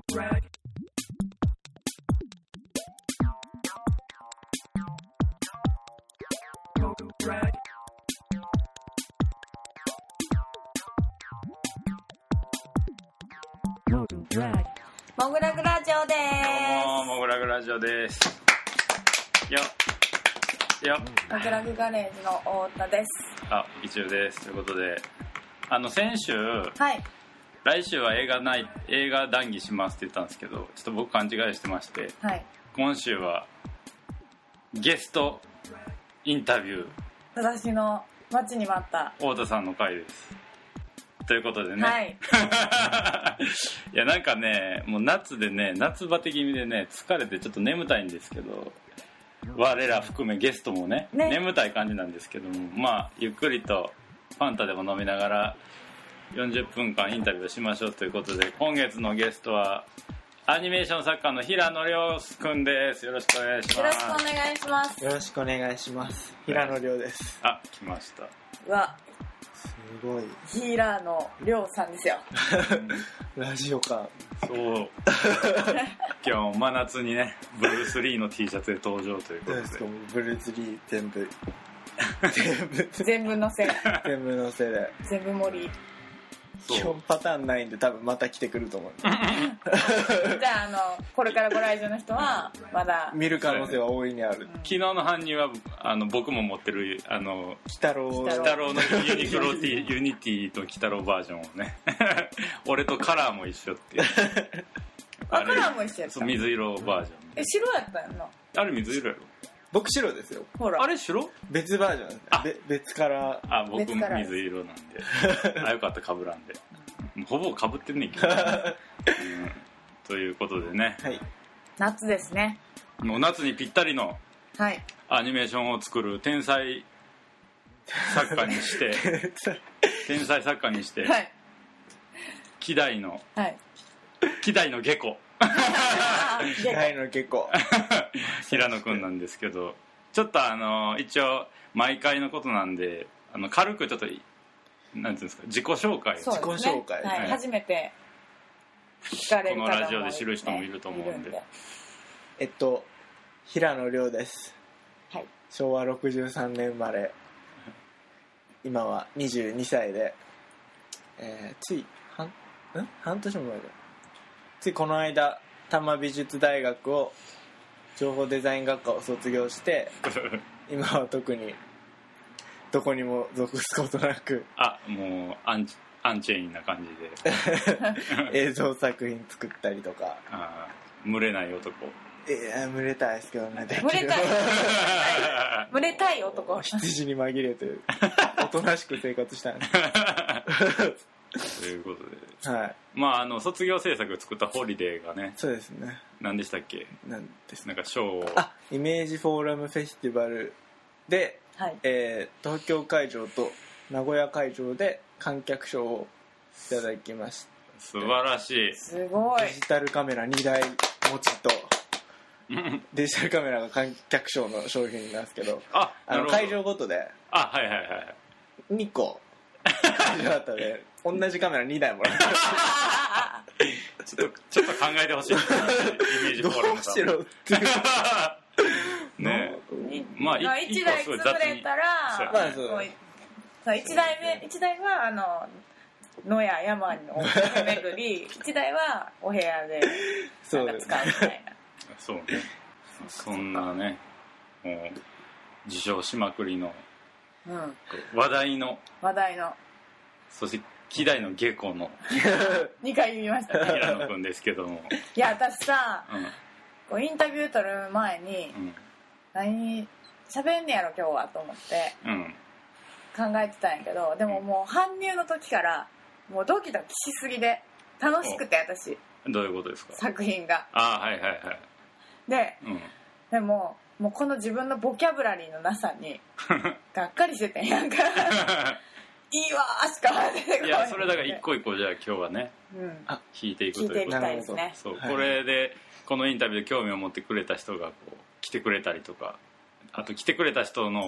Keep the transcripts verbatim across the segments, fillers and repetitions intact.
モグラグラジオでーす。 どうもモグラグラジオです。よっよっモグラグガレージの太田です。 あ、一応です。ということで、あの先週、 はい、 来週は映画ない映画談義しますって言ったんですけど、ちょっと僕勘違いしてまして、 はい、 今週はゲストインタビュー、 私の待ちに待った太田さんの回です。ということでね、 はい、 いやなんかね、もう夏でね、夏バテ気味でね、疲れてちょっと眠たいんですけど、我ら含めゲストも ね, ね眠たい感じなんですけども、まあゆっくりとファンタでも飲みながらよんじゅっぷんかんインタビューをしましょうということで、今月のゲストはアニメーション作家の平野亮くんです。よろしくお願いします。 よろしくお願いします。 よろしくお願いします。平野亮です。 あ、来ました。 うわ、 すごい。 平野亮さんですよ。 ラジオ感。 そう今日真夏にね、ブルース・リーの T シャツで登場ということで、 ブルース・リー全部全部全部のせ全部のせで全部盛り。 基本パターンないんで多分また来てくると思う。 じゃあ、あのこれからご来場の人はまだ見る可能性は大いにある。 昨日の搬入はあの僕も持ってるあの鬼太郎鬼太郎のユニクロ T ユニティと鬼太郎バージョンをね俺とカラーも一緒っていうあ、カラーも一緒やった。 そう、水色バージョン。 え、白やったよな。 あれ水色やろ。 僕白ですよ。 ほら、 あれ白？ 別バージョンですね。べ別から。 あ、僕水色なんであ、よかった、被らんで。ほぼ被ってんねんけど、うん、ということでね、 はい、 夏ですね。 もう夏にぴったりのはいアニメーションを作る天才作家にして天才作家にして、 はい、 希代の、 はい、 希代の下戸希代の下戸平野くんなんですけど、ちょっとあの一応毎回のことなんで、あの軽くちょっとなんていうんですか、自己紹介を、 そうですね、 自己紹介、 はいはい、初めて聞かれる方も、ね、 このラジオで知る人もいると思うんで、 でえっと平野亮です、 はい、 しょうわろくじゅうさんねん生まれ、今はにじゅうにさいで、えー、つい半ん半年も前だついこの間多摩美術大学を情報デザイン学科を卒業して今は特にどこにも属すことなくあ、もうアンチ、アンチェインな感じで映像作品作ったりとか、 あ、群れない男。 いや、群れたいですけどね。 群れたい群れたい男、 羊に紛れておとなしく生活したいということで、 はい、 まああの卒業制作を作ったホリデーがね、 そうですね、 何でしたっけ、 なんですなんか賞を、 あ、イメージフォーラムフェスティバルで、はい、えー、東京会場と名古屋会場で観客賞をいただきました。 素晴らしい。 すごい。 デジタルカメラにだい持ちとデジタルカメラが観客賞の商品なんですけど、 ああの会場ごとで、 あ、はいはいはい、 にこ会場だったので同じカメラにだいもらったちょっとちょっと考えてほしいイメージフォーラムさん、どうしろってねえ、まあいちだい潰れたら、まあそういちだいめいちだいはあの野や山の巡りいちだいはお部屋でなんか使うみたいなそうね、そんなね、もう受賞しまくりの、うん、話題の話題のそして希代の下戸のにかい言いましたね平野くんですけども、 いや私さ、うん、こうインタビュー取る前に、うん、何喋んねやろ今日はと思って、うん、考えてたんやけど、でももう搬入の時からもうドキドキしすぎで楽しくて、私どういうことですか、 作品が、 あ、はいはいはいで、うん、でももうこの自分のボキャブラリーのなさにがっかりしててんやんかいいわーしか出てこない。 いや、それだから一個一個じゃあ今日はね、うん、聞いていくということで、聞いていきたいですね。そう、はい、これでこのインタビューで興味を持ってくれた人がこう来てくれたりとか、あと来てくれた人の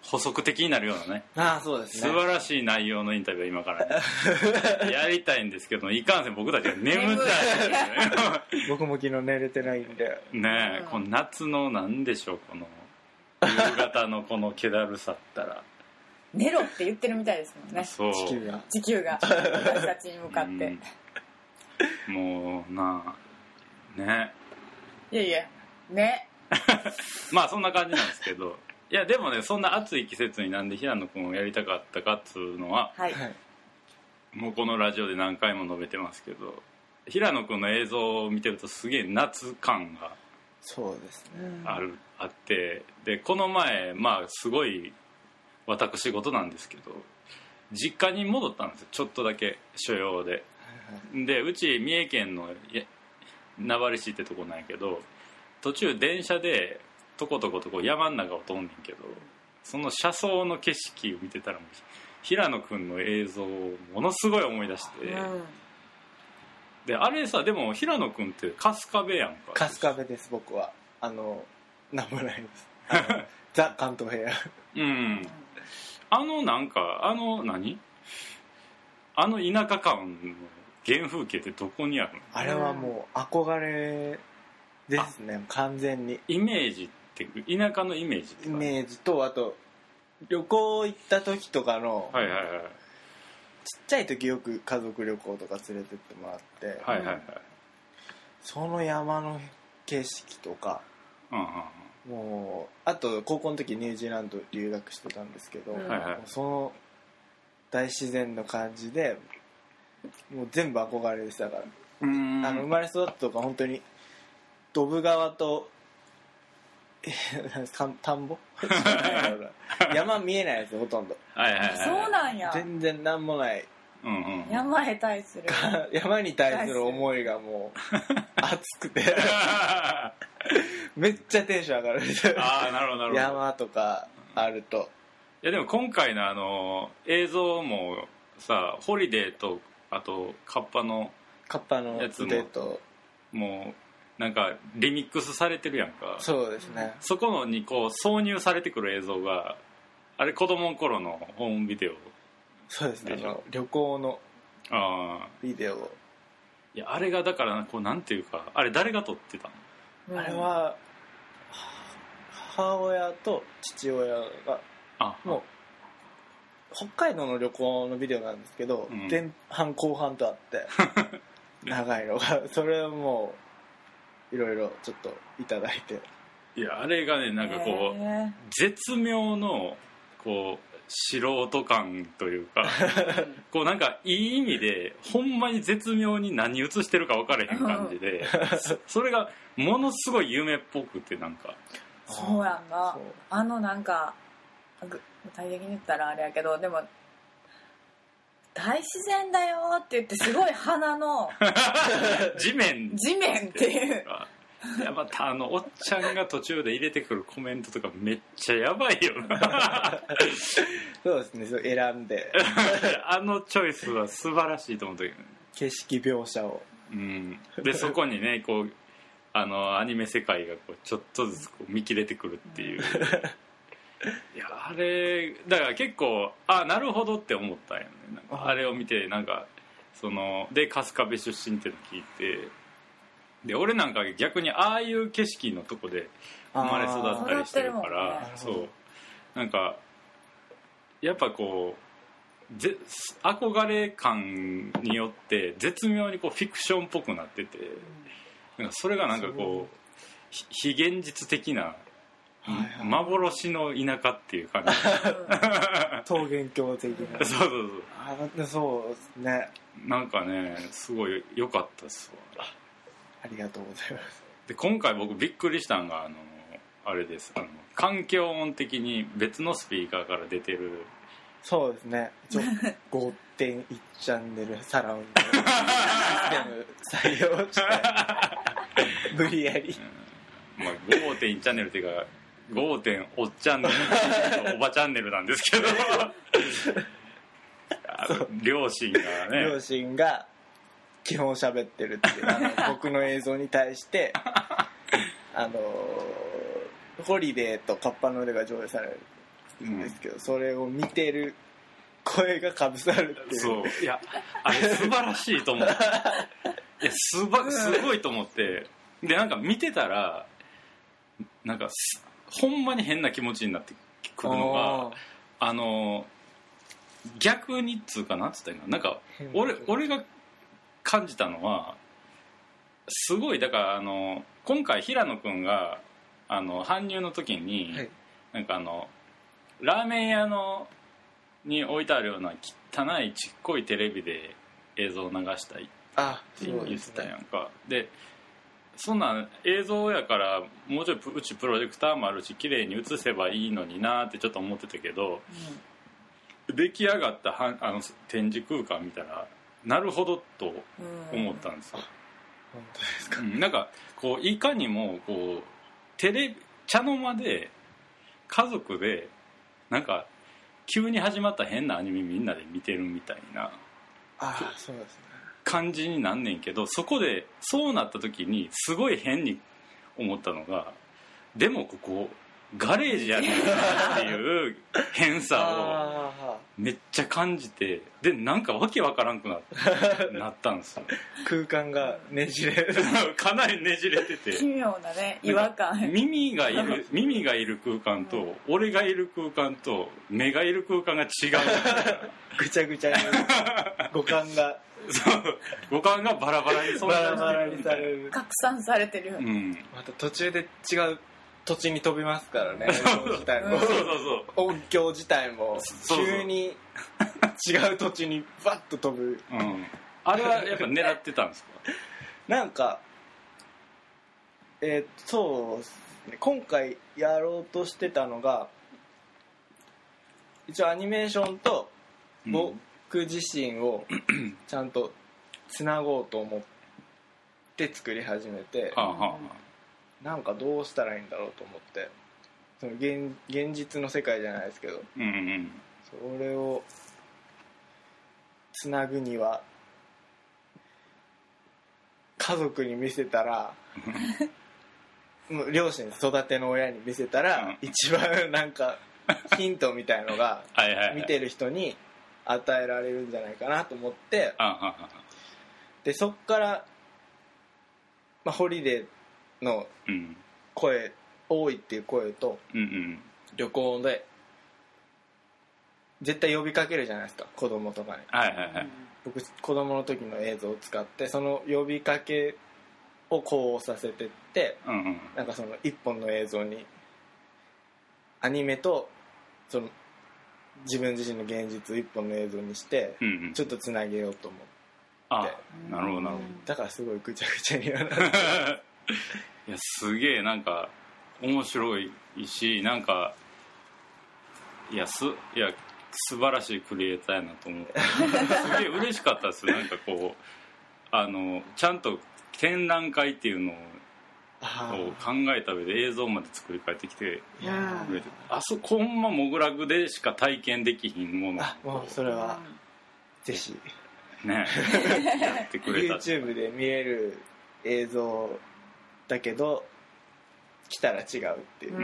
補足的になるようなね、 ああそうですね、 素晴らしい内容のインタビューを今から、ね、やりたいんですけど、いかんせん僕たちは眠たいんですよね僕も昨日寝れてないんでねえ、うん、この夏のなんでしょう、この夕方のこの気だるさったら寝ろって言ってるみたいですもんね。 そう地球が地球が私たちに向かって、 うん、もうなあねいやいやねまあそんな感じなんですけど、いやでもね、そんな暑い季節になんで平野くんをやりたかったかっつうのは、はい、もうこのラジオで何回も述べてますけど、平野くんの映像を見てるとすげえ夏感がそうですねある、あって、でこの前まあすごい私事なんですけど、実家に戻ったんですよ、ちょっとだけ所用で。でうち三重県の名張市ってとこなんやけど、途中電車でとことことこ山の中を通んねんけど、その車窓の景色を見てたらもう平野くんの映像をものすごい思い出して、うん、であれさ、でも平野くんって春日部やんか。 春日部です。僕はあのなんもないですザ・関東平野うん、あのなんかあの何あの田舎感の原風景ってどこにあるの？ あれはもう憧れですね、完全に。 イメージって田舎のイメージってイメージと、あと旅行行った時とかの、 はいはいはい、 ちっちゃい時よく家族旅行とか連れてってもらって、 はいはいはい、 その山の景色とか、うんうん、もうあと高校の時ニュージーランド留学してたんですけど、うんはいはい、その大自然の感じでもう全部憧れでしたから、うーん、あの生まれ育ったとか本当にドブ川と田んぼ山見えないですよほとんど、 はいはいはい、 そうなんや。 全然なんもない、 うんうん、山へ対する山に対する思いがもう熱くてめっちゃテンション上がるああなるほどなるほど。 山とかあると。 いやでも今回のあの映像もさ、ホリデーとあとカッパのカッパのやつももうなんかリミックスされてるやんか。 そうですね。 そこのにこう挿入されてくる映像があれ子供の頃のホームビデオ。 そうですね、あの旅行のビデオ。 いやあれがだからこうなんていうか、あれ誰が撮ってたの？ あれは母親と父親が、あもう北海道の旅行のビデオなんですけど、うん、前半後半とあって長いのがそれをもういろいろちょっといただいて、 いやあれがねなんかこう絶妙のこう素人感というかこうなんかいい意味でほんまに絶妙に何映してるか分からへん感じでそれがものすごい夢っぽくて、なんかそうやんな。あのなんか具体的に言ったらあれやけど、でも大自然だよって言ってすごい花の地面地面っていういやまたあのおっちゃんが途中で入れてくるコメントとかめっちゃやばいよなそうですね、そう選んであのチョイスは素晴らしいと思ったけど、ね、 景色描写を、 うん、でそこにねこうあのアニメ世界がこうちょっとずつこう見切れてくるっていういやあれだから結構あなるほどって思ったんよね。なんかあれを見てなんかそので春日部出身っていうのを聞いて、で俺なんか逆にああいう景色のとこで生まれ育ったりしてるから、ね、そうなんかやっぱこうぜ憧れ感によって絶妙にこうフィクションっぽくなってて、なんかそれがなんかこう非現実的なはいはい、幻の田舎っていう感じ桃源郷的なそうそうそうあそうですね。 なんかねすごい良かったですわ。 あ, ありがとうございます。 で今回僕びっくりしたのがあのあれです、あの環境音的に別のスピーカーから出てる。 そうですね、ごてんいち チャンネルサラウンドシステム採用して無理やり、 うんまあ、ごてんいち チャンネルっていうかごてんおっチャンネルおばチャンネルなんですけど両親がね両親が基本喋ってるっていうあの僕の映像に対してあのホリデーとカッパの腕が上映されるんですけど、うん、それを見てる声がかぶさるっていう。 そういやあれ素晴らしいと思っていやすばすごいと思ってでなんか見てたらなんかほんまに変な気持ちになってくるのがあの逆にっつうかなんつったらいいのなんか俺俺が感じたのはすごいだからあの今回平野くんがあの搬入の時に、はい、なんかあのラーメン屋のに置いてあるような汚いちっこいテレビで映像を流したいって言ってたやんか。でそんな映像やからもうちょいうちプロジェクターもあるし綺麗に映せばいいのになってちょっと思ってたけど、うん、出来上がったはあの展示空間見たらなるほどと思ったんですよ。 本当ですか。 うん、なんかこういかにもこうテレビ茶の間で家族でなんか急に始まった変なアニメみんなで見てるみたいなあそうですね感じになんねんけどそこでそうなった時にすごい変に思ったのがでもここガレージやねんっていう変さをめっちゃ感じてでなんかわけわからんくななったんですよ。 空間がねじれるかなりねじれてて奇妙なね違和感耳がいる耳がいる空間と、うん、俺がいる空間と目がいる空間が違うぐちゃぐちゃに五感がそう五感がバラバラにバラバラにされる拡散されてる、 うん、 また途中で違う土地に飛びますからね自体もそうそうそう音響自体も急に違う土地にバッと飛ぶ、 うん、あれはやっぱ狙ってたんですかなんかえー、そうですね今回やろうとしてたのが一応アニメーションと僕自身をちゃんとつなごうと思って作り始めて、 はあはあなんかどうしたらいいんだろうと思ってその 現, 現実の世界じゃないですけど、 うんうん、 それをつなぐには家族に見せたらもう両親育ての親に見せたら、うん、一番なんかヒントみたいのがはいはい、はい、 見てる人に与えられるんじゃないかなと思ってあははでそっから、まあ、ホリデーの声、うん、多いっていう声と、 うんうん、 旅行で絶対呼びかけるじゃないですか子供とかに、 はいはいはい、 僕子供の時の映像を使ってその呼びかけをこうさせてって、 うんうん、 なんかその一本の映像にアニメとその自分自身の現実を一本の映像にして、 うんうん、 ちょっとつなげようと思って、 あなるほどなるほどだからすごいぐちゃぐちゃにはなっていやすげえなんか面白いしなんかいやすいや素晴らしいクリエイターやなと思ってすげえ嬉しかったですなんかこうあのちゃんと展覧会っていうのを考えた上で映像まで作り変えてきてくれてあそこほんまモグラグでしか体験できひんものあもうそれはぜひねやってくれた YouTube で見れる映像だけど来たら違うっていう、 うん、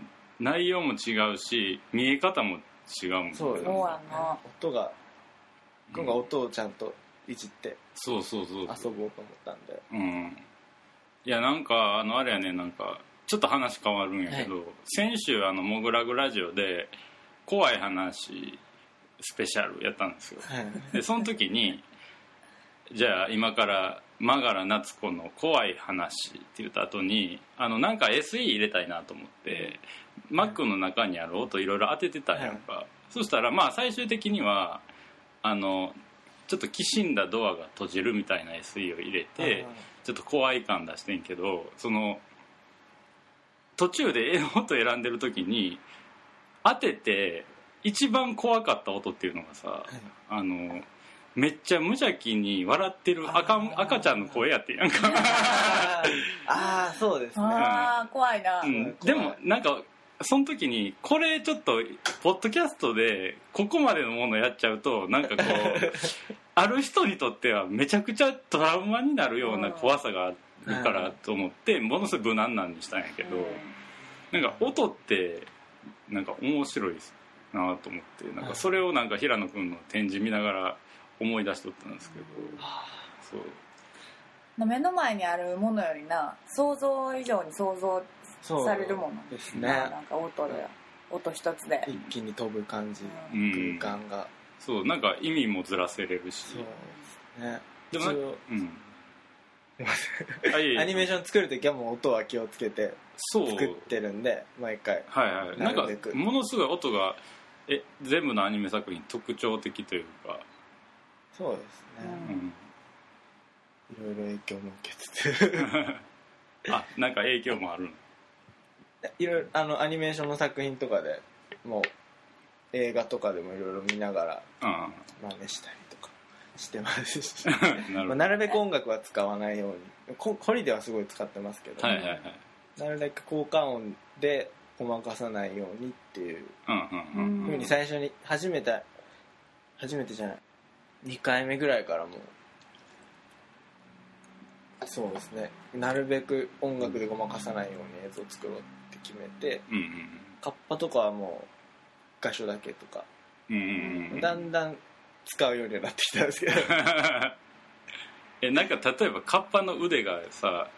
内容も違うし見え方も違うもんねそうですね音が今回音をちゃんといじってそうそうそう遊ぼうと思ったんでうんいやなんかあのあれやねなんかちょっと話変わるんやけど、はい、先週あのモグラグラジオで怖い話スペシャルやったんですよ、はい、でその時にじゃあ今からマガラ夏子の怖い話って言った後にあのなんか エスイー 入れたいなと思って Mac の中にある音いろいろ当ててたやんか、はい、そしたらまあ最終的にはあのちょっときしんだドアが閉じるみたいな エスイー を入れてちょっと怖い感出してんけどその途中で音選んでる時に当てて一番怖かった音っていうのがさ、はい、あのめっちゃ無邪気に笑ってる 赤, 赤ちゃんの声やってんやんかああそうですねああ怖いな、 うん、でもなんかその時にこれちょっとポッドキャストでここまでのものやっちゃうとなんかこうある人にとってはめちゃくちゃトラウマになるような怖さがあるからと思ってものすごい無難なんにしたんやけどなんか音ってなんか面白いですなと思って、なんかそれをなんか平野君の展示見ながら思い出しとったんですけど、 そう目の前にあるものよりな想像以上に想像されるものですね。 なんか音で音一つで一気に飛ぶ感じ、うん、空間がそうなんか意味もずらせれるし、 そうですね。 でもなんか、うん、 アニメーション作るときはもう音は気をつけて作ってるんで毎回、 はいはい、なんかものすごい音がえ全部のアニメ作品特徴的というか、 そうですね、うん、いろいろ影響も受けててあ、なんか影響もあるの？ いろいろあのアニメーションの作品とかでもう映画とかでもいろいろ見ながら真似したりとかしてますしなるまあ、なるべく音楽は使わないように、ホリデーはすごい使ってますけど、 はいはいはい、 なるべく効果音でごまかさないようにっていうふうに最初に初めて初めてじゃないにかいめぐらいからもうそうですね、なるべく音楽でごまかさないように映像を作ろうって決めて、うんうん、カッパとかはもう画所だけとか、うんうんうん、だんだん使うようになってきたんですけどえなんか例えばカッパの腕がさ、はい、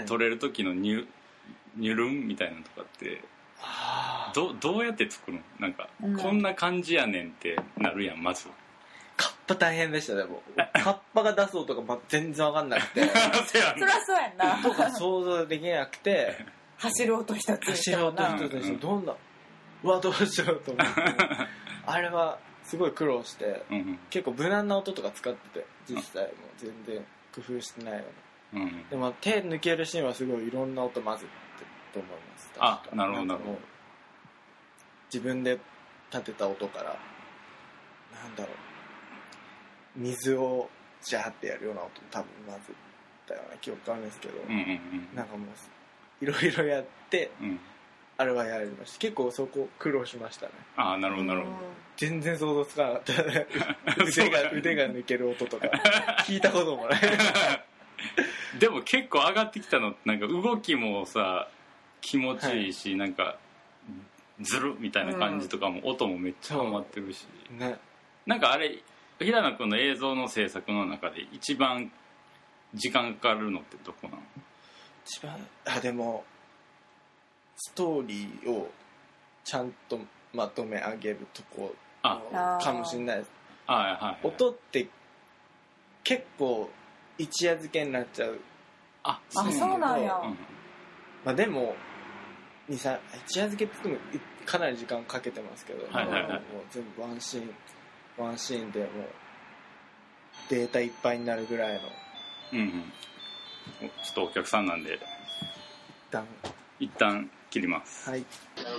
取れる時のニュニュルンみたいなのとかってど, どうやって作るの？なんか、うん、こんな感じやねんってなるやん。まずカッパ大変でした。でもカッパが出す音が全然分かんなくてそりゃそうやんなとか想像できなくて走る音一つ走る音一つにしてどんなうわどうしようと思ってあれはすごい苦労して、うんうん、結構無難な音とか使ってて実際も全然工夫してないような、うんうん、でも手抜けるシーンはすごいいろんな音混ぜてと思います。 あ、なるほどなるほど。 自分で立てた音からなんだろう水をジャーってやるような音多分混ぜたような記憶があるんですけど、うんうんうん、なんかもういろいろやって、うんあれはやりました。結構そこ苦労しましたね。 ああなるほどなるほど。 全然想像つかなかったね腕が腕が抜ける音とか聞いたこともないでも結構上がってきたのなんか動きもさ気持ちいいし、はい、なんかズルみたいな感じとかも、うん、音もめっちゃハマってるし、ね、なんかあれ平野君の映像の制作の中で一番時間かかるのってどこなの？ 一番あでもストーリーをちゃんとまとめ上げるとこかもしれないです。 あ、はいはいはい、 音って結構一夜漬けになっちゃう。 あ、あそうなんや、うんまあ、でもにさ一夜漬けって言ってもかなり時間かけてますけど、はいはいはい、もう全部ワンシーンワンシーンでもうデータいっぱいになるぐらいの、 うんうん、ちょっとお客さんなんで一旦一旦切ります。 はい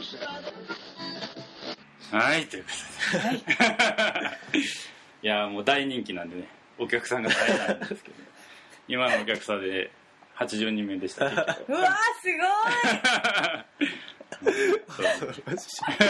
はいということで、はい、いやもう大人気なんでねお客さんが大変なんですけど今のお客さんではちじゅうにんめでしたけどうわーすごい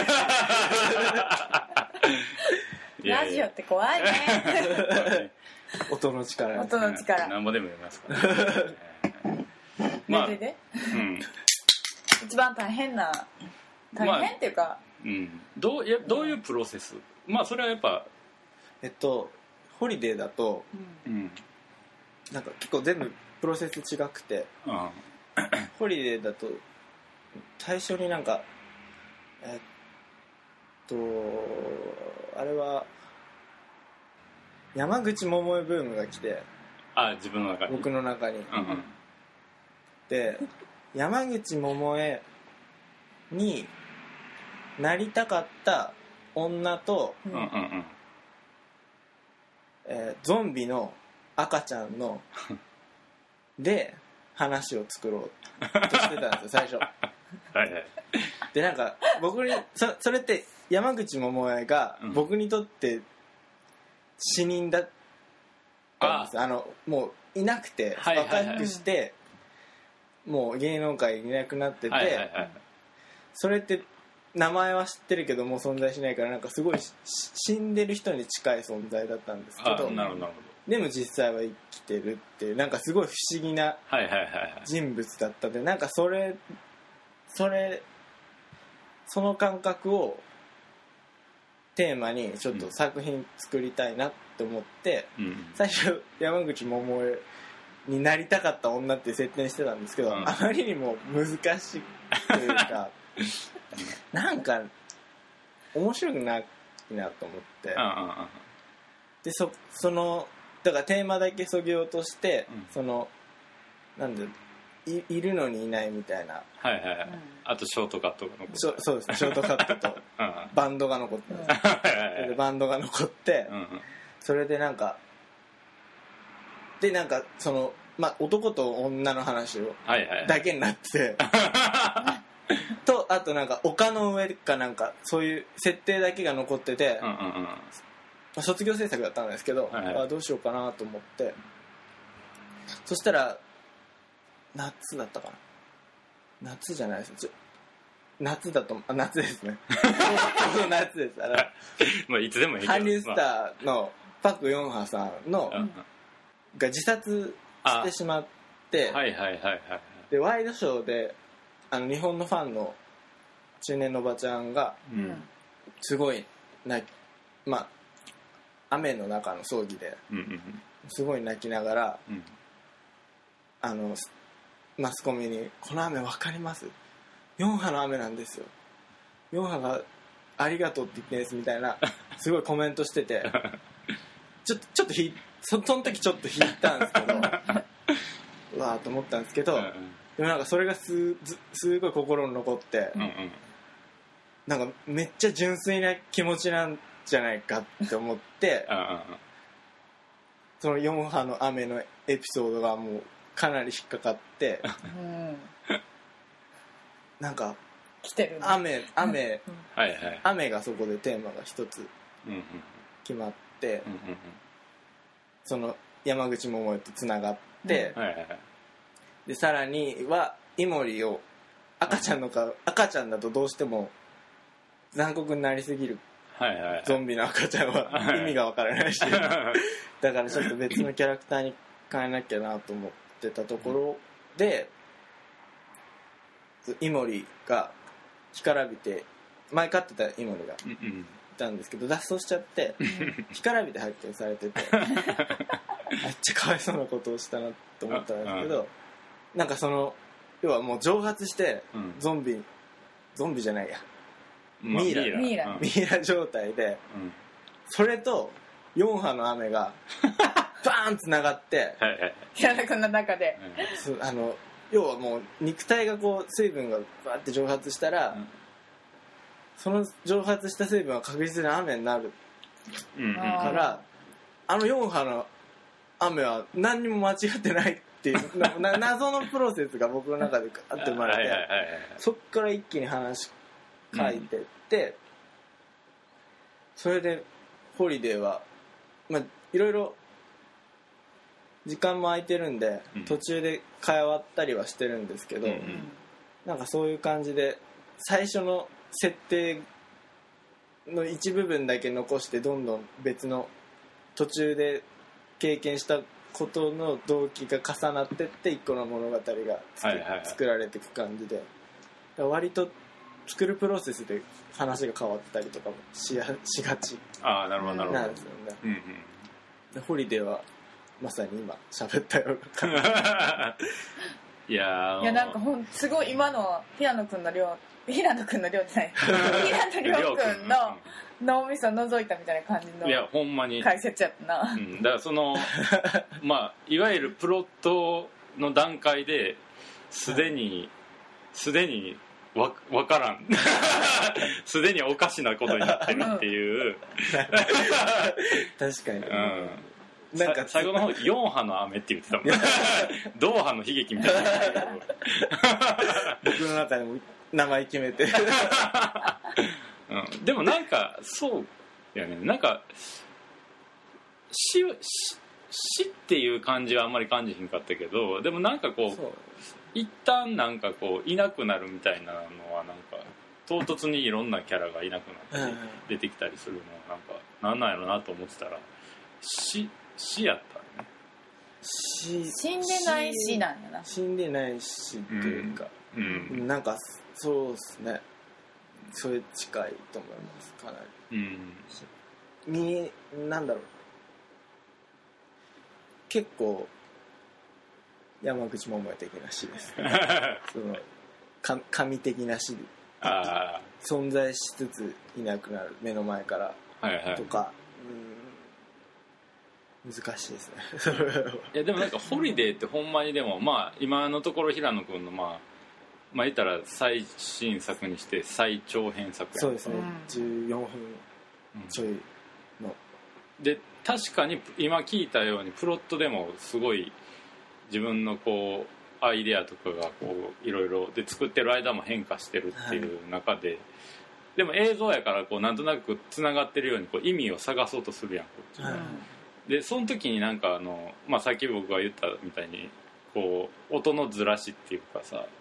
ラジオって怖いね音の力音の力何ぼでも読みますからねまあでで、うん、一番大変な大変っていうか、まあうん、どういやどういうプロセス、うん、まあそれはやっぱえっとホリデーだと、うん、なんか結構全部プロセス違くて、うん、ホリデーだと最初になんかえっとあれは山口百恵ブームが来てあ自分の中に僕の中に、うんうん、で山口百恵になりたかった女と、うんうんうんえー、ゾンビの赤ちゃんので話を作ろうとしてたんですよ最初はいはいでなんか僕に そ, それって山口百恵が僕にとって死人だったんです、うん、あのもういなくて若くして、はいはいはい、もう芸能界にいなくなってて、はいはいはい、それって名前は知ってるけどもう存在しないからなんかすごい死んでる人に近い存在だったんですけど、 なるほどでも実際は生きてるっていうなんかすごい不思議な人物だったんでなんかそれそれその感覚をテーマにちょっと作品作りたいなって思って、 うん、 最初山口百恵になりたかった女っていう設定にしてたんですけど、うん、あまりにも難しいというかなんか面白くないなと思って、で そ, そのだからテーマだけそぎ落として、うん、そのなんで い, いるのにいないみたいな、 はいはいはい、うん、あとショートカットが残って、 そそうですね、ショートカットとバンドが残ってます、うん、でバンドが残って、うん、それでなんかでなんかその、まあ、男と女の話をだけになって、はいはいはい、とあとなんか丘の上かなんかそういう設定だけが残ってて、うんうんうん、まあ、卒業制作だったんですけど、はいはい、あどうしようかなと思って、そしたら夏だったかな、夏じゃないですちょ夏だとあ夏ですね夏ですあのまあいつでもいいけど、 韓流スターのパク・ヨンハさんの、うん、が自殺してしまって、 はいはいはいはい、 でワイドショーであの日本のファンの中年のおばちゃんが、うん、すごい泣き、まあ雨の中の葬儀で、うんうんうん、すごい泣きながら、うん、あのマスコミにこの雨分かりますよん波の雨なんですよよん波がありがとうって言ってんですみたいなすごいコメントしててちょっとちょっとひそ, その時ちょっと引いたんですけどうわーと思ったんですけど、うんうん、でもなんかそれが す, すごい心に残って、うんうん、なんかめっちゃ純粋な気持ちなんじゃないかって思ってうんうん、うん、そのよん波の雨のエピソードがもうかなり引っかかって、うん、なんか来てる、ね、 雨雨、 うんはいはい、 雨がそこでテーマが一つ決まって、うんうんうん、その山口百恵とつながって、うんはいはいはい、でさらにはイモリを赤ちゃんのか赤ちゃんだとどうしても残酷になりすぎる、はいはいはい、ゾンビの赤ちゃんは意味がわからないしだからちょっと別のキャラクターに変えなきゃなと思ってたところで、イモリが干からびて前飼ってたイモリがいたんですけど脱走しちゃって干からびて発見されててめっちゃかわいそうなことをしたなと思ったんですけど、なんかその要はもう蒸発してゾンビゾンビじゃないやミイラ、 ミイラ、 ミイラ状態で、うん、それとよん波の雨がバーンつながって平田君の中で、 うん、あの要はもう肉体がこう水分がバーって蒸発したら、うん、その蒸発した水分は確実に雨になるから、うん、あのよん波の雨は何にも間違ってないっていうな謎のプロセスが僕の中でガーッて生まれてそっから一気に話書いてって、うん、それでホリデーはまあいろいろ時間も空いてるんで、うん、途中で変わったりはしてるんですけど、うんうん、なんかそういう感じで最初の設定の一部分だけ残してどんどん別の途中で経験したことの動機が重なってって一個の物語が作、はいはいはい、作られていく感じで割と作るプロセスで話が変わったりとかも し, やしがちなんですよね、うんうん、でホリデーはまさに今喋ったようないやいやなんかほんすごい今の平野くんの量平野くんの量じゃない平野亮くんの脳みそ覗いたみたいな感じのいやほんまに解説やったな、 うん、だからそのまあいわゆるプロットの段階ですでにすでにわ分からんすでにおかしなことになってるっていう、 うん、確かに、 うんなんか最後の方よん波の雨って言ってたもんドーハの悲劇みたいな僕の中でも名前決めて、 うん、でもなんかそうやねなんか死死っていう感じはあんまり感じひんかったけどでもなんかこう一旦なんかこういなくなるみたいなのはなんか唐突にいろんなキャラがいなくなったり出てきたりするのはなんかなんなんやろなと思ってたら死死やったね死死んでない死なんやな死んでない死っていうか、うんうん、なんかそうですねそれ近いと思いますかなり、 うん、 になんだろう結構山口百恵的な詩です、ね、そのか神的な詩あ存在しつついなくなる目の前からとか、はいはい、うん難しいですねいやでもなんかホリデーってほんまにでもまあ今のところ平野君のまあまあ言ったら最新作にして最長編作やそうですね、うん、じゅうよんぷんちょいの、 うん、で確かに今聞いたようにプロットでもすごい自分のこうアイデアとかがこういろいろで作ってる間も変化してるっていう中で、はい、でも映像やからこうなんとなくつながってるようにこう意味を探そうとするやんこっち、はい、でその時になんかあの、まあ、さっき僕が言ったみたいにこう音のずらしっていうかさ、はい、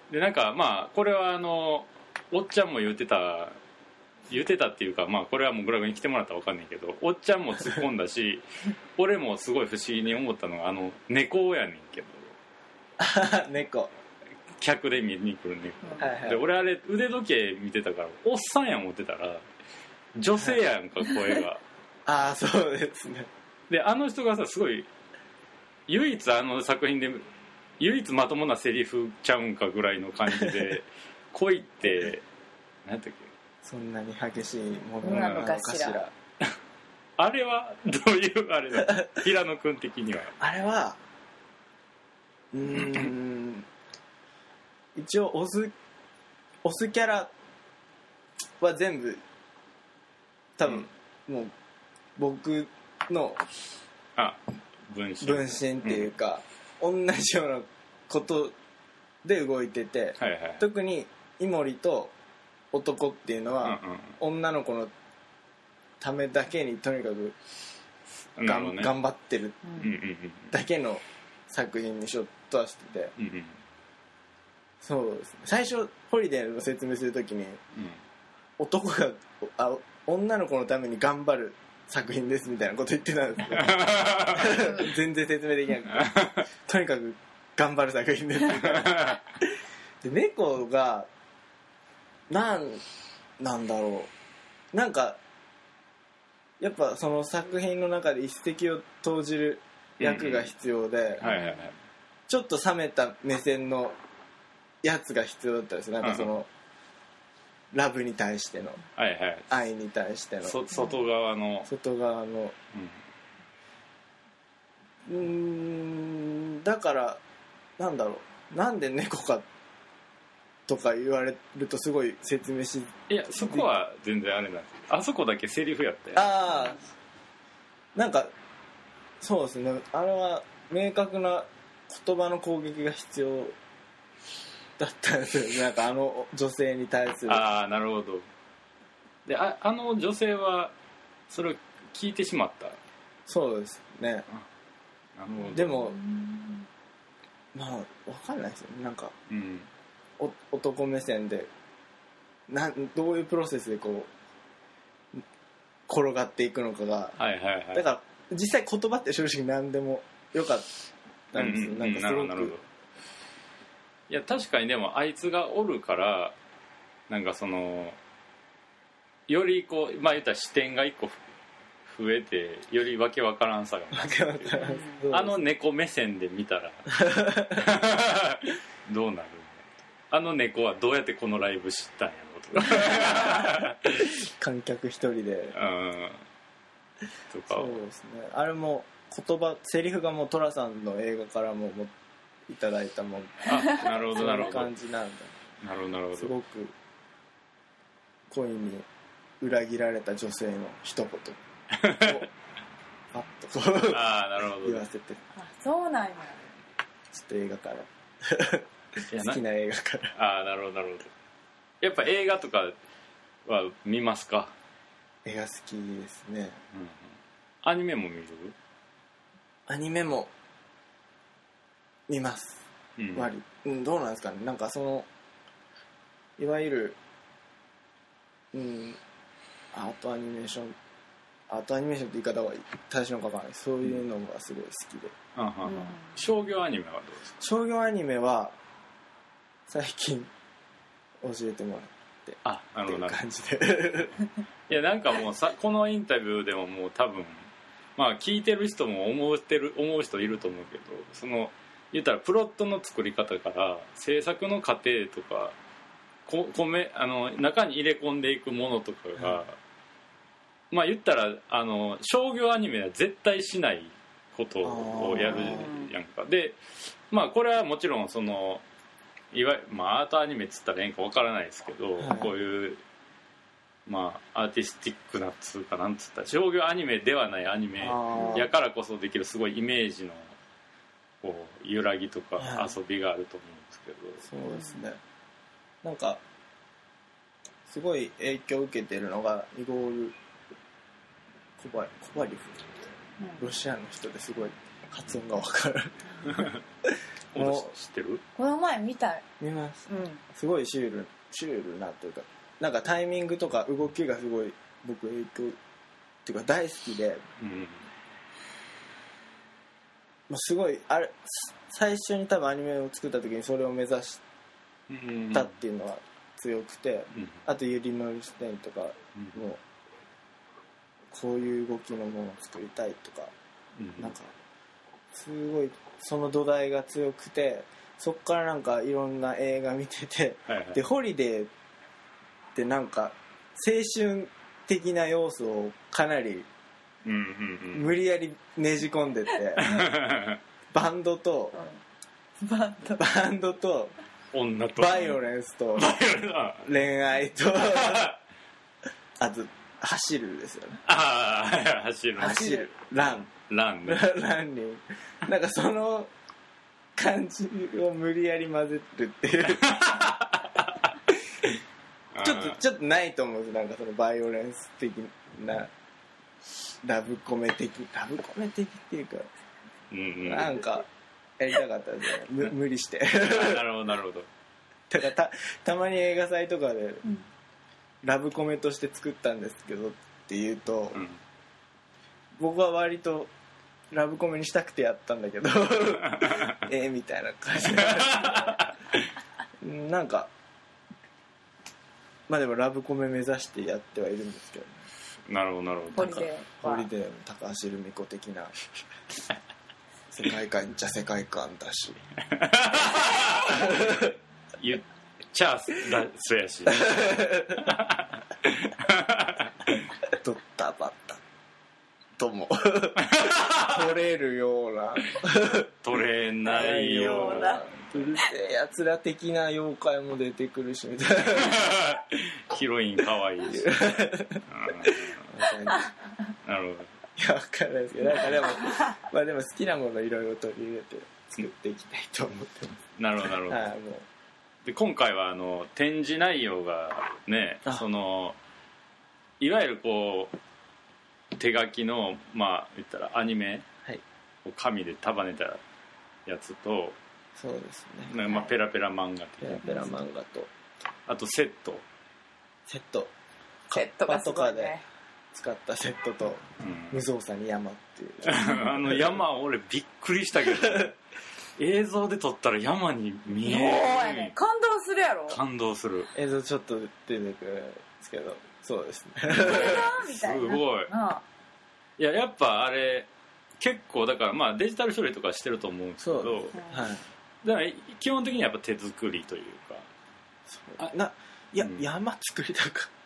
でなんかまあこれはあのおっちゃんも言ってた言ってたっていうかまあこれはもうグラフに来てもらったら分かんないけどおっちゃんも突っ込んだし俺もすごい不思議に思ったのがあの猫やねんけど猫客で見に来る猫、はいはい、で俺あれ腕時計見てたからおっさんや思ってたら女性やんか、はい、声がああそうですねであの人がさすごい唯一あの作品で唯一まともなセリフちゃうんかぐらいの感じで恋って何やったっけそんなに激しいものなのかしらあれはどういうあれだ平野君的にはあれはうーん一応オスオスキャラは全部多分、うん、もう僕のあ分身分身っていうか、うん、同じようなことで動いてて、はいはい、特にイモリと男っていうのは、うんうん、女の子のためだけにとにかくがん、ね、頑張ってるだけの作品にしようとはしてて、うんうん、そうですね最初ホリデーの説明するときに、うん、男があ女の子のために頑張る作品ですみたいなこと言ってたんですけど全然説明できなくてとにかく頑張る作品ですで猫がなんなんだろうなんかやっぱその作品の中で一石を投じる役が必要で、うんうんはいはいはい、ちょっと冷めた目線のやつが必要だったんですよなんかその、うん、ラブに対しての、はいはい、愛に対しての外側の外側のうーんだからなんだろうなんで猫かとか言われるとすごい説明しいやそこは全然あれなんですあそこだけセリフやったよああなんかそうですねあれは明確な言葉の攻撃が必要だったんですよなんかあの女性に対するああなるほどで あ, あの女性はそれを聞いてしまったそうですねなるほどでもまあ分かんないですよなんか、うんお男目線でなんどういうプロセスでこう転がっていくのかが、はいはいはい、だから実際言葉って正直何でもよかったんですよ、うんうん、なんかすごくなるほどいや確かにでもあいつがおるからなんかそのよりこうまあ言ったら視点が一個増えてよりわけわからんさがあの猫目線で見たらどうなるあの猫はどうやってこのライブ知ったんやろとか観客一人でうんとかそうですねあれも言葉セリフがもう寅さんの映画からももいただいたもんあなるほどなるほどそういう感じなんだなるほどなるほどすごく恋に裏切られた女性の一言をパッとこうあなるほど言わせてあそうなんやちょっと映画から好きな映画からああなるほどなるほどやっぱ映画とかは見ますか映画好きですね、うん、 アニメも見るアニメも見ます、うん割うん、どうなんですかねなんかそのいわゆる、うん、アートアニメーションアートアニメーションって言い方は正しいのかわからないそういうのがすごい好きで、 うんうん、商業アニメはどうですか商業アニメは最近教えてもらっってあなるほどっていう感じでいやなんかもうさこのインタビューでももう多分まあ聞いてる人も思ってる思う人いると思うけどその言ったらプロットの作り方から制作の過程とかこ米あの中に入れ込んでいくものとかが、うん、まあ言ったらあの商業アニメは絶対しないことをやるやんかでまあこれはもちろんそのいわゆる、まあ、アートアニメっつったらいいんかわからないですけど、はい、こういうまあアーティスティックなっつうかなんつったら商業アニメではないアニメやからこそできるすごいイメージのこう揺らぎとか遊びがあると思うんですけど、 はい、そうですねなんかすごい影響を受けてるのがイゴール・コバ、コバリフってロシアの人ですごい発音が分かるもう知ってる？ この前見た見ます、 うん、 すごいシュールシュールなというかなんかタイミングとか動きがすごい僕影響っていうか大好きで、うん、もうすごいあれ最初に多分アニメを作った時にそれを目指したっていうのは強くて、うん、あとユリ・ノルシュテインとかも、うん、こういう動きのものを作りたいとか、うん、なんかすごいその土台が強くてそっからなんかいろんな映画見てて、はいはい、でホリデーってなんか青春的な要素をかなり無理やりねじ込んでて、うんうんうん、バンドとバンドバンドと女とバイオレンスと恋愛とあと走るですよねああ走る走るランランねランになんかその感じを無理やり混ぜるっていうちょっとちょっとないと思うんですなんかそのバイオレンス的なラブコメ的ラブコメ的っていうか、うんうん、なんかやりたかったですねむ無理してなるほどなるほどだから た, たまに映画祭とかで、うん、ラブコメとして作ったんですけどって言うと、うん、僕は割とラブコメにしたくてやったんだけどえーみたいな感じでなんかまあでもラブコメ目指してやってはいるんですけど、ね、 なるほどなるほどホリデーホリデーの高橋留美子的な世界観じゃ世界観だし言っちゃそうやしドッタバッタとも取れるような取れないようなうるせえやつら的な妖怪も出てくるしみたいなヒロインかわいいしなるほどいや分からないですけどなんかでもまあでも好きなものいろいろ取り入れて作っていきたいと思ってますなるほどなるほど、 はい、もうで今回はあの展示内容がねそのいわゆるこう手書きのまあ言ったらアニメを紙で束ねたやつとそうですね、 まあ、ペラペラ漫画ペラペラ漫画とあとセットセットセットがすごいねカッパとかで使ったセットと、うん、無造作に山っていうあの山俺びっくりしたけど映像で撮ったら山に見える、 ね、感動するやろ感動する映像ちょっと出てくるんですけどそうですねすごいいややっぱあれ結構だからまあデジタル処理とかしてると思うんですけど、はい、だから基本的にはやっぱ手作りというかそうあないや、うん、山作りたか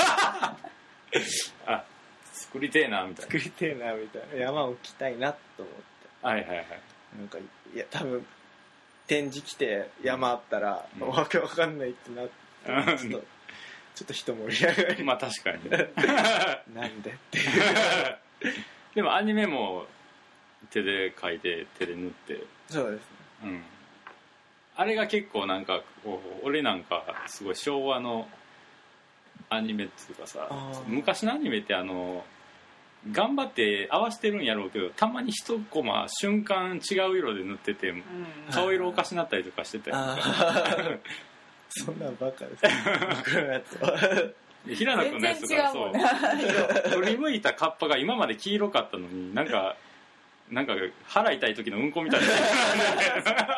あ作りてえなみたいな作りてえなみたいな山置きたいなと思ってはいはいはいなんかいや多分展示来て山あったら、うん、わけわかんないってなって、うん、ちょっとちょっと人盛り上がりまあ確かになんでっていうでもアニメも手で描いて手で縫ってそうですね、 うん、あれが結構なんかこう俺なんかすごい昭和のアニメっていうかさ昔のアニメってあの頑張って合わせてるんやろうけどたまに一コマ瞬間違う色で塗ってて、うん、顔色おかしなったりとかしてたよそんなんばっかです僕のやつは平野君のやつがそう振り向いたカッパが今まで黄色かったのになんかなんか腹痛い時のうんこみたいな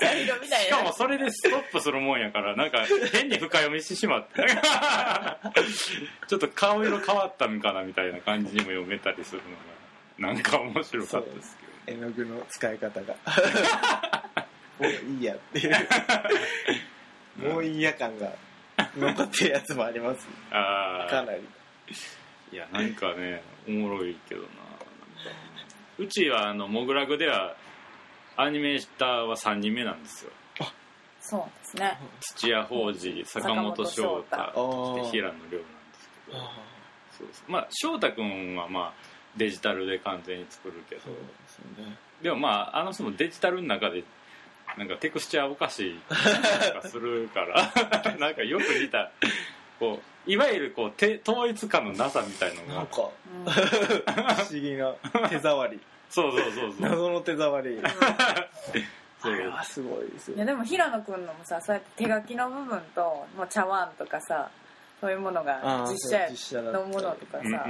色みたいな。 しかもそれでストップするもんやからなんか変に深読みしてしまってちょっと顔色変わったんかなみたいな感じにも読めたりするのがなんか面白かったですけど、 絵の具の使い方がもういいやっていうもういいや感が残ってるやつもありますあかなり。 いやなんかねおもろいけどな。うちはあのモグラグではアニメーターはさんにんめなんですよ。 そうですね。 土屋法司、坂本翔太、そして平野亮なんですけど、そうです。まあ翔太君はまあデジタルで完全に作るけど、そうですね。でもまああの人もデジタルの中でなんかテクスチャーおかしいとかするからなんかよく似たこういわゆるこう手統一感のなさみたいのがなんか、うん、不思議な手触りそうそうそうそう謎の手触り、うん、 それはすごいですよ。 いやでも平野くんのもさそうやって手書きの部分ともう茶碗とかさそういうものが実写のものとかさ、うんうんうん、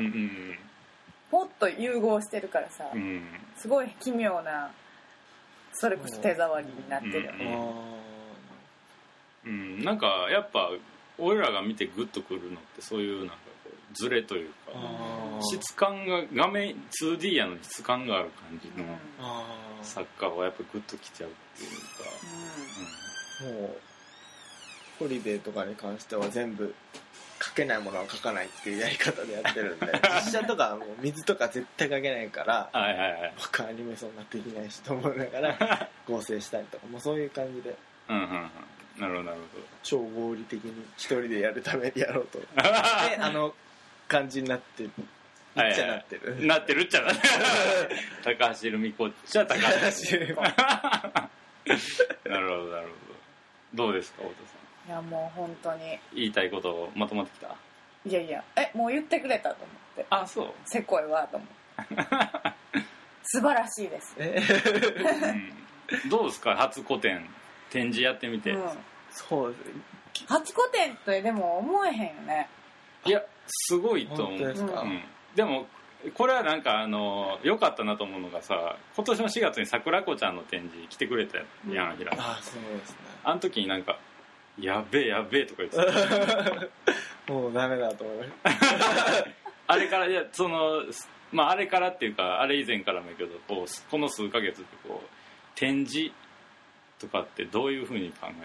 ポッと融合してるからさ、うん、すごい奇妙なそれこそ手触りになってるよね、 うんうんうん、なんかやっぱ俺らが見てグッとくるのってそういうなんかこうズレというか質感が画面 ツーディー やのに質感がある感じの作家はやっぱグッときちゃうっていうか、 うんうん、もうホリデーとかに関しては全部書けないものは書かないっていうやり方でやってるんで実写とかはもう水とか絶対書けないからはいはい、はい、 僕はアニメそんなできないしと思いながら合成したりとかもうそういう感じでうんうんうんなるほどなるほど超合理的に一人でやるためにやろうとであの感じになってるっちゃなってる、はいはい、 なってるっちゃなってる高橋留美子っちゃ高橋留美子なるほどなるほどどうですか太田さん。 いやもう本当に言いたいことをまとまってきた。 いやいやえもう言ってくれたと思ってあそうせこいわと思って素晴らしいです、 うん、どうですか初個展展示やってみて、うん、 そうですね初個展ってでも思えへんよね。 いやすごいと思う。 本当ですか、 うん、でもこれはなんかあの良かったなと思うのがさ今年のしがつに桜子ちゃんの展示来てくれたやん、うん、平野あそうですねあの時になんかやべえやべえとか言ってたもうダメだと思うあれからいやそのまああれからっていうかあれ以前からもやけどこうこの数ヶ月でこう展示とかってどういう風に考えてたの？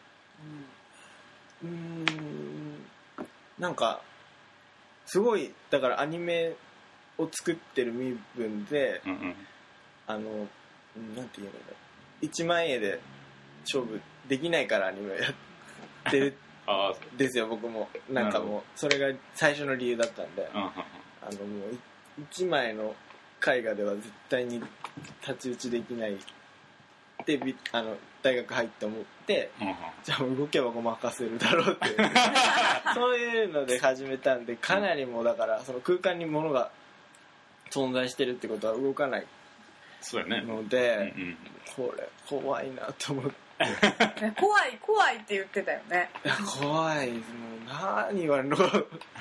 うーんなんかすごいだからアニメを作ってる身分で、うんうん、あのなんていうのいちまんえんで勝負できないからアニメをやってるんですよ僕もなんかもうそれが最初の理由だったんで、あのもういちまいの絵画では絶対に太刀打ちできないであの大学入って思って、うん、じゃあ動けばごまかせるだろうっていうそういうので始めたんでかなりもうだからその空間に物が存在してるってことは動かないそうやねので、うんうん、これ怖いなと思って怖い怖いって言ってたよね。 いや怖いもう何言われるのか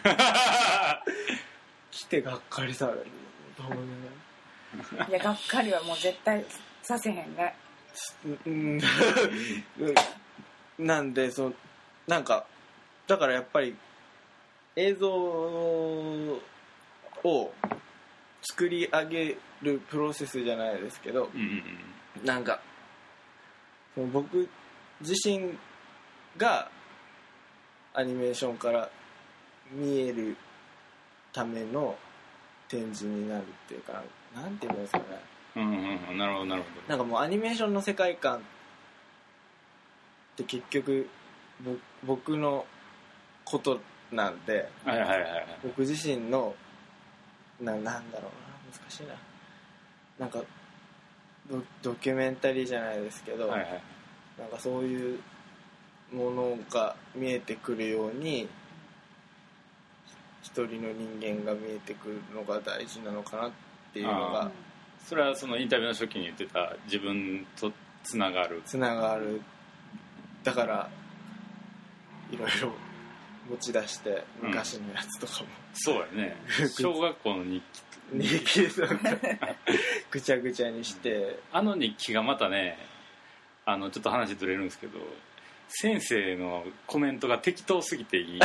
来てがっかりされると思うね。 いやがっかりはもう絶対させへんね。 うんなんでそのなんかだからやっぱり映像を作り上げるプロセスじゃないですけど、うんうんうん、なんかその僕自身がアニメーションから見えるための展示になるっていうかなんていうんですかね。 うんうんうん、なるほどなるほど。 なんかもうアニメーションの世界観って結局僕のことなんで、 はいはいはいはい、 僕自身のななんだろうな難しいななんか ド, ドキュメンタリーじゃないですけど、はいはい、なんかそういうものが見えてくるように一人の人間が見えてくるのが大事なのかなっていうのが。 それはそのインタビューの初期に言ってた自分とつながるつながるだからいろいろ持ち出して昔のやつとかも、うん、 そうやね小学校の日記日記とかぐちゃぐちゃにしてあの日記がまたねあのちょっと話ずれるんですけど、先生のコメントが適当すぎていい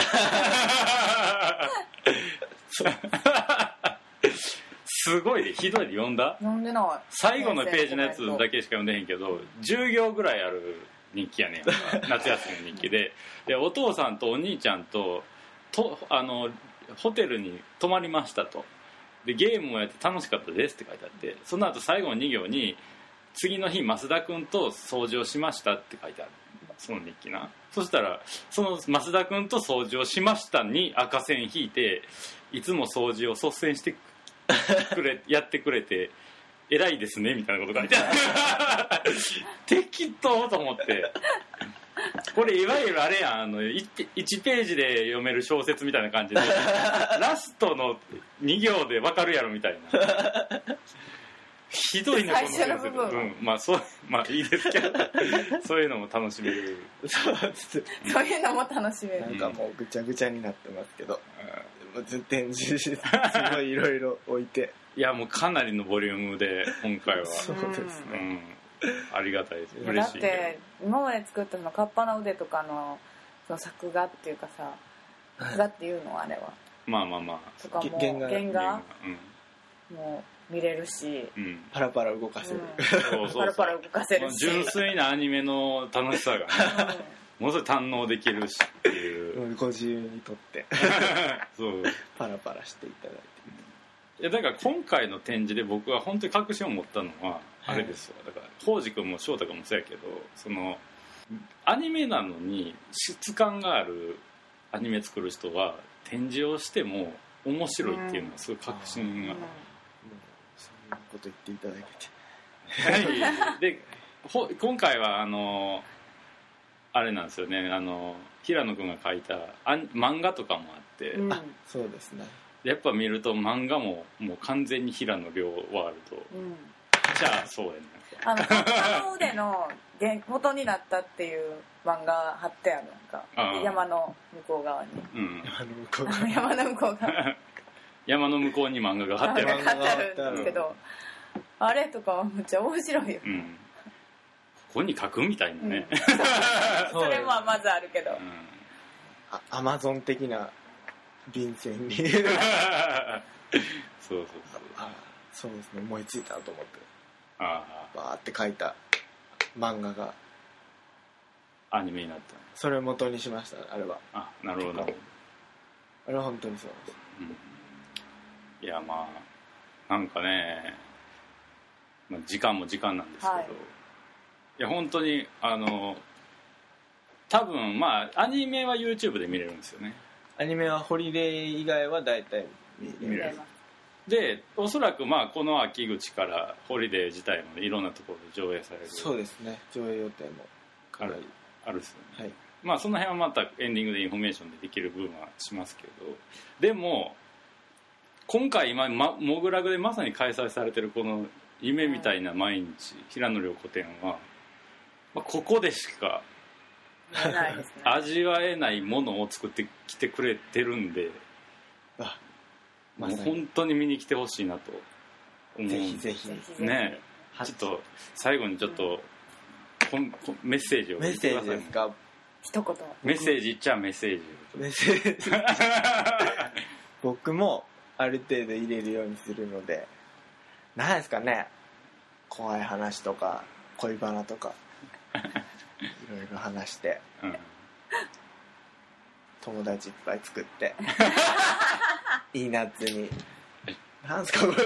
すごいで、ひどいで。読んだ？ 読んでない。 最後のページのやつだけしか読んでへんけど、じゅう行ぐらいある日記やねんか夏休みの日記で、でお父さんとお兄ちゃんととあのホテルに泊まりましたと、でゲームをやって楽しかったですって書いてあって、その後最後のに行に次の日増田君と掃除をしましたって書いてある、その日記な。そしたらその増田君と掃除をしましたに赤線引いて、いつも掃除を率先してくれやってくれて偉いですねみたいなこと書いてある適当と思って、これいわゆるあれやん、あの いちページで読める小説みたいな感じでラストのに行で分かるやろみたいなひどいねこの先生、うん、まあそうまあいいですけどそういうのも楽しめるそうそういうのも楽しめる。 なんかもうぐちゃぐちゃになってますけど、うん、展示すごいいろいろ置いていやもうかなりのボリュームで今回はそうですね、 うんありがたいです。嬉しい。 だって今まで作ったのカッパの腕とか の, その作画っていうかさ、作画っていうのあれはまあまあまあとかも原画、 原画もう見れるし、 うん、 パラパラ動かせる、 うん、そうそうそうパラパラ動かせるし、 純粋なアニメの楽しさが、ね、ものすごい堪能できるしっていうご自由にとってそうパラパラしていただいて、 いやだから今回の展示で僕は本当に確信を持ったのはあれですよ、はい、だから浩司君も翔太君もそうやけど、そのアニメなのに質感があるアニメ作る人は展示をしても面白いっていうのはすごい確信が、うん、もうそういうこと言っていただけてはいでほ今回はあのあれなんですよね、あの平野君が描いたあ漫画とかもあって、 うん、あそうですね、 やっぱ見ると漫画ももう完全に平野亮ワールド、うん、じゃあそうやねあのカッパの腕の元になったっていう漫画貼ってある、なんか山の向こう側に、うん、山の向こう側山の向こう側山の向こうに漫画が貼ってある貼ってあるんですけど、うん、あれとかはめっちゃ面白いよ、うん、 ここに書くみたいなね、うん、 それもまずあるけど、うん、 あアマゾン的な便箋にそうそうそうあそうですね、思いついたと思ってあバーって書いた漫画がアニメになった、 それを元にしました、あれは。 あ、なるほど。 あれは本当にそうです、 うん、いやまあなんかね、まあ、時間も時間なんですけど、はい、いや本当にあの多分まあアニメは YouTube で見れるんですよね。 アニメはホリデー以外は大体見れる。 でおそらくまあこの秋口からホリデー自体もいろんなところで上映される。 そうですね、上映予定もかなりあるですよね、 はい、 まあその辺はまたエンディングでインフォメーションでできる部分はしますけど、でも今回今、ま、モグラグでまさに開催されてるこの夢みたいな毎日、うん、平野亮子展は、まあ、ここでしかないですね、 味わえないものを作ってきてくれてるんで、 あもう本当に見に来てほしいなと思う。 ぜひぜひね、ちょっと最後にちょっとこんこんメッセージをメッセージですか。 一言メッセージっちゃメッセージメッセージ僕もある程度入れるようにするので、何ですかね、怖い話とか恋バナとかいろいろ話して、うん、友達いっぱい作っていい夏になんすかこ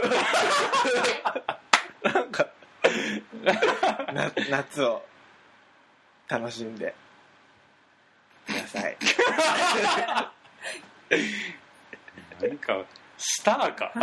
れなんかな夏を楽しんでください何かスターか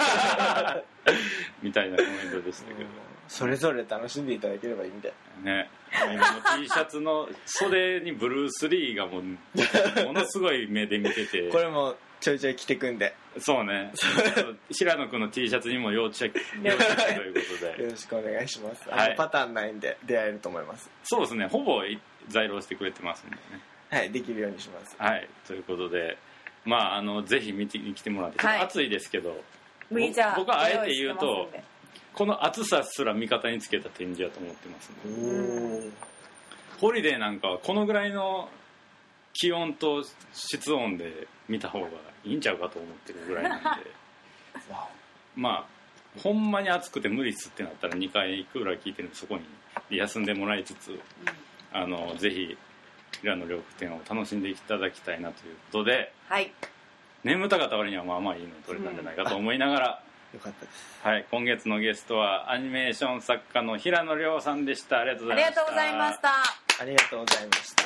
みたいなコメントでしたけど、 それぞれ楽しんでいただければいいみたいね。今の T シャツの袖にブルース・リーがもうものすごい目で見ててこれもちょいちょい着てくんで、 そうね平野君の T シャツにも要チェックということでよろしくお願いします。あのパターンないんで出会えると思います。 そうですね、ほぼ在庫してくれてますんでね、 はい、できるようにします。 はい、ということでまああのぜひ見てに来てもらって、はい、暑いですけど、僕はあえて言うとこの暑さすら味方につけた展示やと思ってますね。ホリデーなんかはこのぐらいの気温と室温で見た方がいいんちゃうかと思ってるぐらいなんでまあほんまに暑くて無理っすってなったらにかいクーラー効いてるんでそこに休んでもらいつつ、うん、あのぜひ平野涼子展を楽しんでいただきたいなということで、 はい、 眠たかった割にはまあまあいいの取れたんじゃないかと思いながら、 うん、よかったです、 はい、今月のゲストはアニメーション作家の平野涼さんでした。ありがとうございました。 ありがとうございました。 ありがとうございました。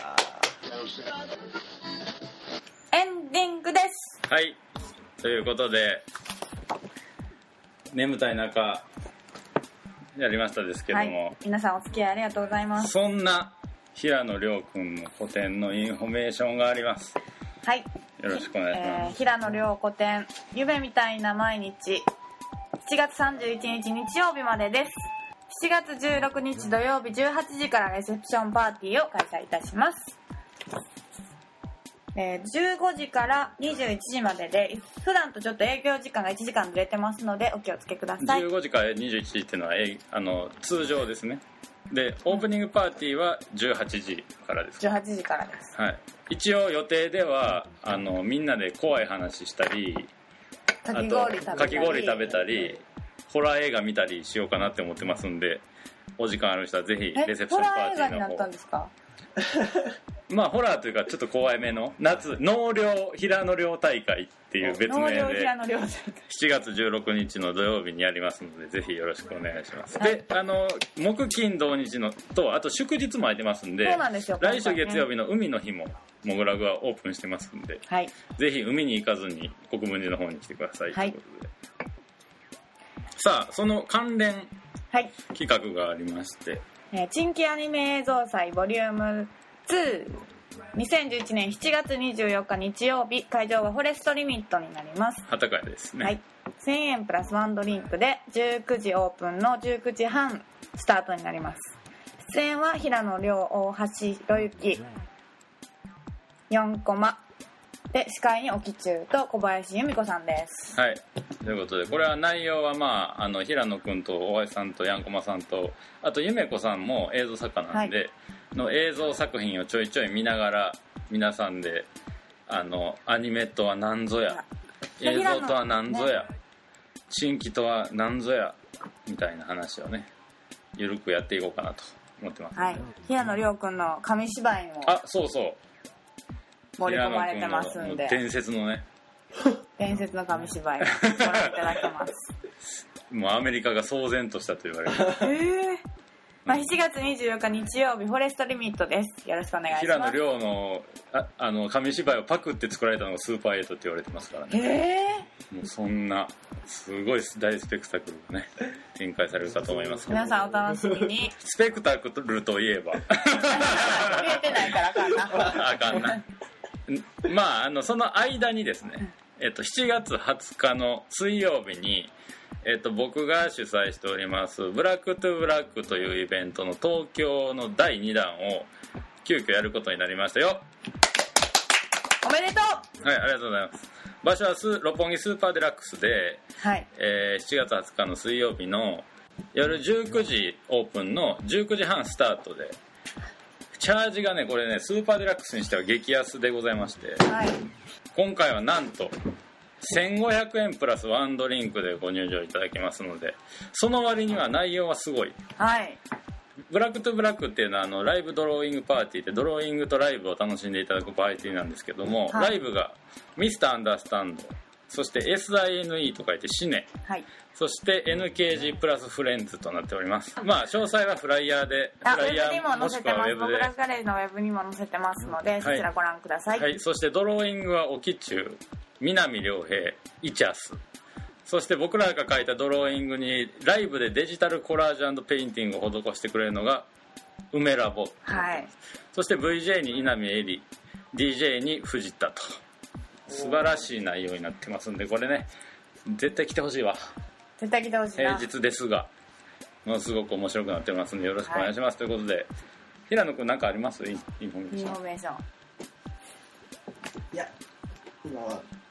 エンディングです。 はい、ということで眠たい中やりましたですけども、 はい、皆さんお付き合いありがとうございます。 そんな平野涼君の個展のインフォメーションがあります。 はい、 よろしくお願いします、 えー、平野涼個展夢みたいな毎日しちがつさんじゅういちにち日曜日までです。しちがつじゅうろくにち土曜日じゅうはちじからレセプションパーティーを開催いたします。えー、じゅうごじからにじゅういちじまでで普段とちょっと営業時間がいちじかんずれてますのでお気をつけください。 じゅうごじからにじゅういちじっていうのはあの通常ですね。でオープニングパーティーはじゅうはちじからです。 じゅうはちじからです、 はい、一応予定ではあのみんなで怖い話したりかき氷食べたりかき氷食べたりホラー映画見たりしようかなって思ってますんで、お時間ある人はぜひレセプションパーティーの方。ホラー映画になったんですか？まあホラーというかちょっと怖いめの夏納涼平野涼大会っていう別名でしちがつじゅうろくにちの土曜日にやりますのでぜひよろしくお願いします、はい、であの木金土日のとあと祝日も空いてますんで、 そうなんですよ、 来週月曜日の海の日もモグラグはオープンしてますんで、はい、ぜひ海に行かずに国分寺の方に来てください、はい、ということでさあその関連企画がありまして、 はい、チンキアニメ映像祭ボリュームにせんじゅういちねんしちがつにじゅうよっか日曜日、会場はフォレストリミットになります。 幡ヶ谷ですね、 はい、せんえんプラスワンドリンクでじゅうくじオープンのじゅうくじはんスタートになります。出演は平野涼、大橋宏之、よんコマで司会に沖中と小林由美子さんです。 はい、ということでこれは内容は、まあ、あの平野くんと大橋さんとやんこまさんとあと由美子さんも映像作家なんで、はい、の映像作品をちょいちょい見ながら皆さんであのアニメとは何ぞや映像とは何ぞや、ね、新規とは何ぞやみたいな話をねゆるくやっていこうかなと思ってます、 はい、平野涼くんの紙芝居もあそうそう盛り込まれてますんで伝説のね伝説の紙芝居をご覧いただけますもうアメリカが騒然としたと言われるえーまあ、しちがつにじゅうよっか日曜日フォレストリミットです。よろしくお願いします。 平野涼のああの紙芝居をパクって作られたのがスーパーエイトって言われてますからね。 えー、 もうそんなすごい大スペクタクルがね展開されるかと思いますけど皆さんお楽しみに。 スペクタクルといえば見えてないからあかんなあかんなまああのその間にですね、えっと、しちがつはつかの水曜日にえっと、僕が主催しておりますブラックトゥブラックというイベントの東京のだいにだんを急遽やることになりましたよ。 おめでとう。はい、ありがとうございます。場所はス六本木スーパーデラックスで、はいえー、しちがつはつかの水曜日の夜じゅうくじオープンのじゅうくじはんスタートでチャージがねこれねスーパーデラックスにしては激安でございまして、はい、今回はなんとせんごひゃくえんプラスワンドリンクでご入場いただけますのでその割には内容はすごい、はい、ブラックトゥブラックっていうのはあのライブドローイングパーティーでドローイングとライブを楽しんでいただくパーティーなんですけども、はい、ライブがミスターアンダースタンドそして エスアイエヌイー と書いてシネ、はい、そして エヌケージー プラスフレンズとなっております。まあ詳細はフライヤーでフライヤーもしくはウェブで僕らガレージのウェブにも載せてますので、はい、そちらご覧ください、 はい、そしてドローイングは沖中南良平イチャスそして僕らが描いたドローイングにライブでデジタルコラージュ&ペインティングを施してくれるのが梅ラボ、はい、そして ブイジェー に稲見絵里 ディージェー に藤田と素晴らしい内容になってますんでこれね絶対来てほしいわ。 絶対来てほしいな。 平日ですがものすごく面白くなってますんでよろしくお願いします、はい、ということで平野くん何かあります？インフォメーション。 インフォメーションいや今は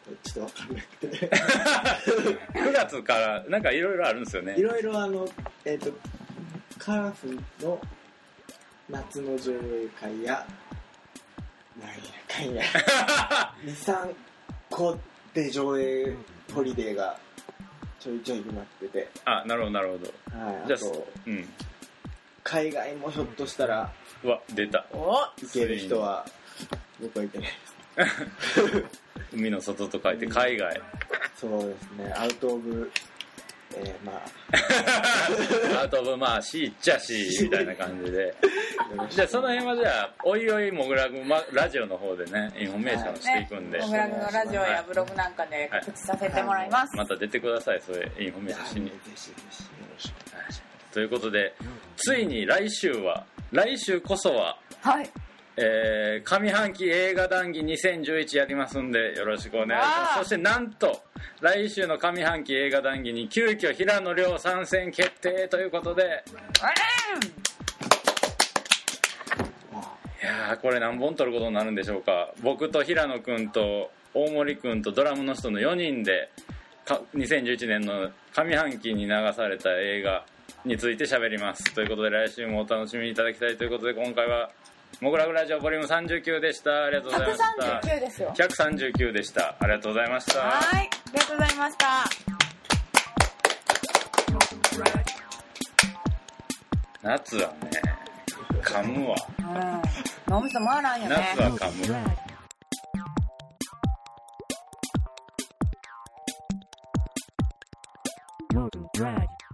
ちょっと分かんなくてくがつからなんかいろいろあるんですよね。 いろいろあのえっ、ー、とカラフの夏の上映会や何やかんやにさんこで上映ホリデーがちょいちょい決まってて、 あ、なるほどなるほど、 はい、 じゃああと、 うん、 海外もひょっとしたらうわ出たお行ける人は僕は行けないです海の外と書いて海外、うん、 そうですね、アウトオブ、えー、まあアウトオブまあ C っちゃ C みたいな感じでじゃあその辺はじゃあおいおいもぐらぐ、ま、ラジオの方でねインフォメーションしていくんで、 もぐらぐのラジオやブログなんかで告知させてもらいます、 はいはい、また出てください、それインフォメーションしに、 ぜひぜひよろしくお願いします。 ということでついに来週は来週こそははいえー、上半期映画談義にせんじゅういちやりますんでよろしくお願いします。そしてなんと来週の上半期映画談義に急遽平野亮参戦決定ということで、いやーこれ何本撮ることになるんでしょうか。僕と平野くんと大森くんとドラムの人のよにんでにせんじゅういちねんの上半期に流された映画について喋りますということで、来週もお楽しみいただきたいということで、今回はモグラグラジオボリュームさんじゅうきゅうでした。ありがとうございました。 ひゃくさんじゅうきゅうですよ。 ひゃくさんじゅうきゅうでした。ありがとうございました。 はい、ありがとうございました。 夏はね噛むわ。 うん、飲む人回らんよね。 夏は噛む。 Motor Drag